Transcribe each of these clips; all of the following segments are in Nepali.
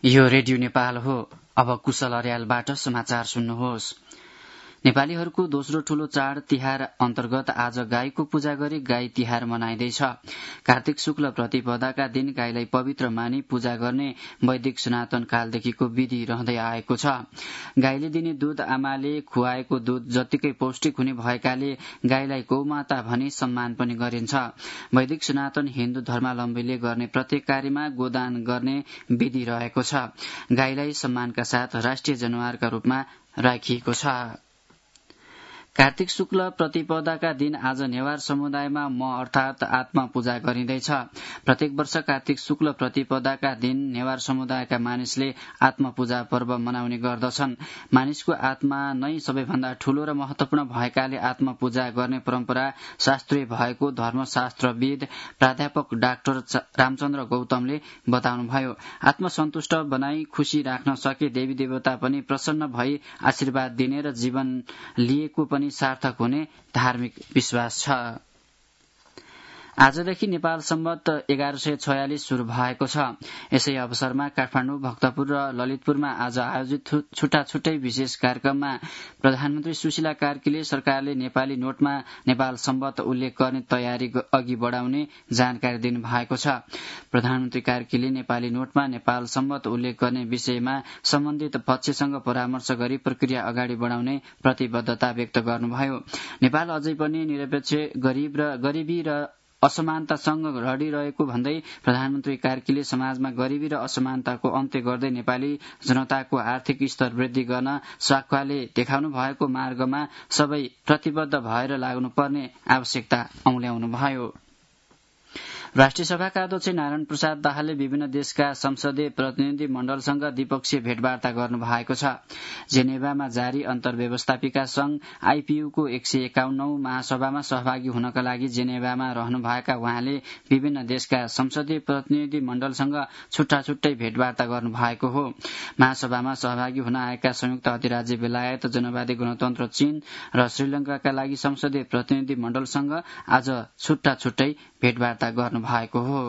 यो रेडियो नेपाल हो। अब कुशल अर्यालबाट समाचार सुन्नुहोस्। नेपालीहरूको दोस्रो ठूलो चाड तिहार अन्तर्गत आज गाईको पूजा गरी गाई तिहार मनाइँदैछ। कार्तिक शुक्ल प्रतिपदाका दिन गाईलाई पवित्र मानी पूजा गर्ने वैदिक सनातन कालदेखिको विधि रहँदै आएको छ। गाईले दिने दूध आमाले खुवाएको दूध जत्तिकै पौष्टिक हुने भएकाले गाईलाई गौमाता भनी सम्मान पनि गरिन्छ। वैदिक सनातन हिन्दू धर्मावलम्बीले गर्ने प्रत्येक कार्यमा गोदान गर्ने विधि रहेको छ। गाईलाई सम्मानका साथ राष्ट्रिय जनावरका रूपमा राखिएको छ। कार्तिक शुक्ल प्रतिपदाका दिन आज नेवार समुदायमा म अर्थात आत्मा पूजा गरिँदैछ। प्रत्येक वर्ष कार्तिक शुक्ल प्रतिपदाका दिन नेवार समुदायका मानिसले आत्मा पूजा पर्व मनाउने गर्दछन्। मानिसको आत्मा नै सबैभन्दा ठूलो र महत्वपूर्ण भएकाले आत्मा पूजा गर्ने परम्परा शास्त्रीय भएको धर्मशास्त्रविद प्राध्यापक डाक्टर रामचन्द्र गौतमले बताउनुभयो। आत्मा सन्तुष्ट बनाई खुशी राख्न सके देवी देवता पनि प्रसन्न भई आशीर्वाद दिने र जीवन लिएको पनि सार्थक हुने धार्मिक विश्वास छ। आजदेखि नेपाल सम्वत 1146 शुरू भएको छ। यसै अवसरमा काठमाडौँ, भक्तपुर र ललितपुरमा आज आयोजित छुट्टा छुट्टै विशेष कार्यक्रममा प्रधानमन्त्री सुशीला कार्कीले सरकारले नेपाली नोटमा नेपाल सम्वत उल्लेख गर्ने तयारी अघि बढाउने जानकारी दिनुभएको छ। प्रधानमन्त्री कार्कीले नेपाली नोटमा नेपाल सम्वत उल्लेख गर्ने विषयमा सम्बन्धित पक्षसँग परामर्श गरी प्रक्रिया अगाडि बढाउने प्रतिबद्धता व्यक्त गर्नुभयो। नेपाल अझै पनि निरपेक्ष गरिबी र असमानतासँग लडिरहेको भन्दै प्रधानमन्त्री कार्कीले समाजमा गरिबी र असमानताको अन्त्य गर्दै नेपाली जनताको आर्थिक स्तर वृद्धि गर्न साक्वाले देखाउनु भएको मार्गमा सबै प्रतिबद्ध भएर लाग्नुपर्ने आवश्यकता औल्याउनुभयो। राष्ट्रिय सभाका अध्यक्ष नारायण प्रसाद दाहालले विभिन्न देशका संसदीय प्रतिनिधि मण्डलसँग द्विपक्षीय भेटवार्ता गर्नु भएको छ। जेनेभामा जारी अन्तर्व्यवस्थापिका संघ आईपीयूको 151औं महासभामा सहभागी हुनका लागि जेनेभामा रहनुभएका उहाँले विभिन्न देशका संसदीय प्रतिनिधि मण्डलसँग छुट्टा छुट्टै भेटवार्ता गर्नु भएको हो। महासभामा सहभागी हुन आएका संयुक्त अधिराज्य बेलायत, जनवादी गणतन्त्र चीन र श्रीलंकाका लागि संसदीय प्रतिनिधि मण्डलसँग आज छुट्टा छुट्टै भेटवार्ता गर्नु भएको हो।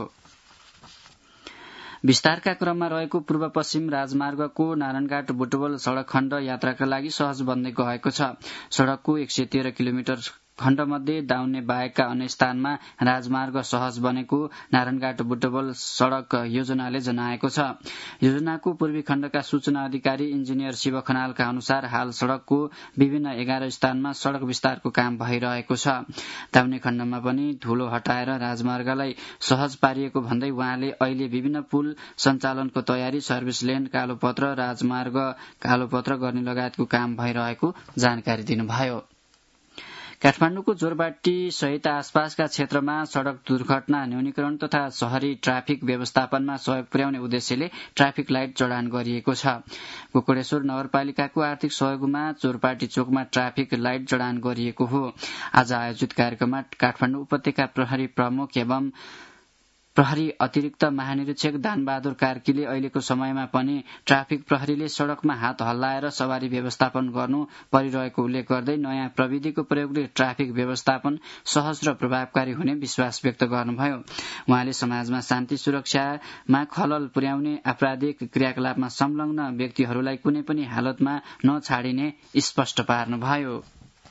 विस्तारका क्रममा रहेको पूर्व पश्चिम राजमार्गको नारायणघाट बुटवल सड़क खण्ड यात्राका लागि सहज बन्दै गएको छ। सड़कको 113 किलोमिटर खण्डमध्ये दाउन्ने बाहेकका अन्य स्थानमा राजमार्ग सहज बनेको नारायणघाट बुटवल सड़क योजनाले जनाएको छ। योजनाको पूर्वी खण्डका सूचना अधिकारी इन्जिनियर शिव खनालका अनुसार हाल सड़कको विभिन्न 11 स्थानमा सड़क विस्तारको काम भइरहेको छ। दाउन्ने खण्डमा पनि धूलो हटाएर राजमार्गलाई सहज पारिएको भन्दै उहाँले अहिले विभिन्न पुल सञ्चालनको तयारी, सर्भिस लेन कालोपत्र, राजमार्ग कालोपत्र गर्ने लगायतको काम भइरहेको जानकारी दिनुभयो। काठमाडौँको जोरबाटी सहित आसपासका क्षेत्रमा सड़क दुर्घटना न्यूनीकरण तथा शहरी ट्राफिक व्यवस्थापनमा सहयोग पुर्याउने उद्देश्यले ट्राफिक लाइट जडान गरिएको छ। गोकर्णेश्वर नगरपालिकाको आर्थिक सहयोगमा जोरबाटी चोकमा ट्राफिक लाइट जडान गरिएको हो। आज आयोजित कार्यक्रममा काठमाडौँ उपत्यका प्रहरी प्रमुख एवं प्रहरी अतिरिक्त महानिरीक्षक दानबहादुर कार्कीले अहिलेको समयमा पनि ट्राफिक प्रहरीले सड़कमा हात हल्लाएर सवारी व्यवस्थापन गर्नु परिरहेको उल्लेख गर्दै नयाँ प्रविधिको प्रयोगले ट्राफिक व्यवस्थापन सहज र प्रभावकारी हुने विश्वास व्यक्त गर्नुभयो। उहाँले समाजमा शान्ति सुरक्षामा खलल पुर्याउने आपराधिक क्रियाकलापमा संलग्न व्यक्तिहरूलाई कुनै पनि हालतमा नछाडिने स्पष्ट पार्नुभयो।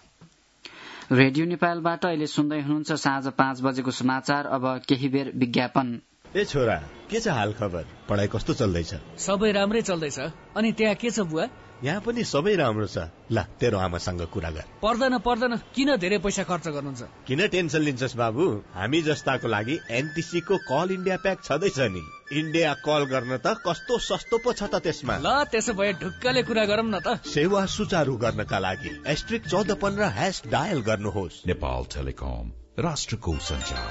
रेडियो नेपालबाट अहिले सुन्दै हुनुहुन्छ साँझ 5 बजेको समाचार। अब केही बेर विज्ञापन। ए छोरा, के छ हाल खबर? पढाइ कस्तो चल्दैछ? सबै राम्रै चल्दैछ। अनि त्यहाँ के छ बुवा? यहाँ पनि सबै राम्रो छ। ल तेरो आमासँग कुरा गर। पर्दैन, किन धेरै पैसा खर्च गर्नुहुन्छ? किन टेन्सन लिन्छस् बाबु? हामी जस्ताको लागि एनटीसी को कल इन्डिया प्याक छँदैछ नि। इन्डिया कल गर्न त कस्तो सस्तो पो छ त त्यसमा। ल त्यसो भए ढुक्कले कुरा गरौँ न त। सेवा सुचारू गर्नका लागि *1415# डायल गर्नुहोस्। नेपाल टेलिकम, राष्ट्रको सञ्चार।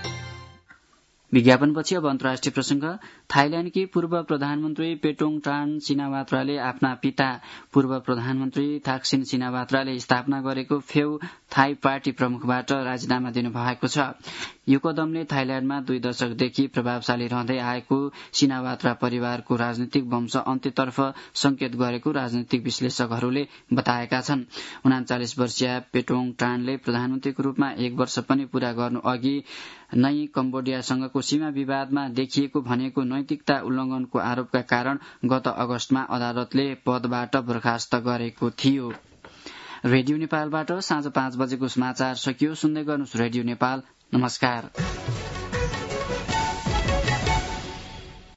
विज्ञापनपछि अब अन्तर्राष्ट्रिय प्रसंग। थाइल्याण्डकी पूर्व प्रधानमन्त्री पेटोङटान सिनावात्राले आफ्ना पिता पूर्व प्रधानमन्त्री थाक्सिन सिनावात्राले स्थापना गरेको फेउ थाई पार्टी प्रमुखबाट राजीनामा दिनुभएको छ। यो कदमले थाइल्याण्डमा 2 दशकदेखि प्रभावशाली रहँदै आएको सिनावात्रा परिवारको राजनीतिक वंश अन्त्यतर्फ संकेत गरेको राजनीतिक विश्लेषकहरूले बताएका छन्। 39 वर्षीय पेटोङ टानले प्रधानमन्त्रीको रूपमा 1 वर्ष पनि पूरा गर्नु अघि नै कम्बोडियासँगको सीमा विवादमा देखिएको भनेको नैतिकता उल्लंघनको आरोपका कारण गत अगस्तमा अदालतले पदबाट बर्खास्त गरेको थियो। रेडियो नेपालबाट साँझ 5 बजेको समाचार सकियो। सुन्दै गर्नुहोस् रेडियो नेपाल। नमस्कार।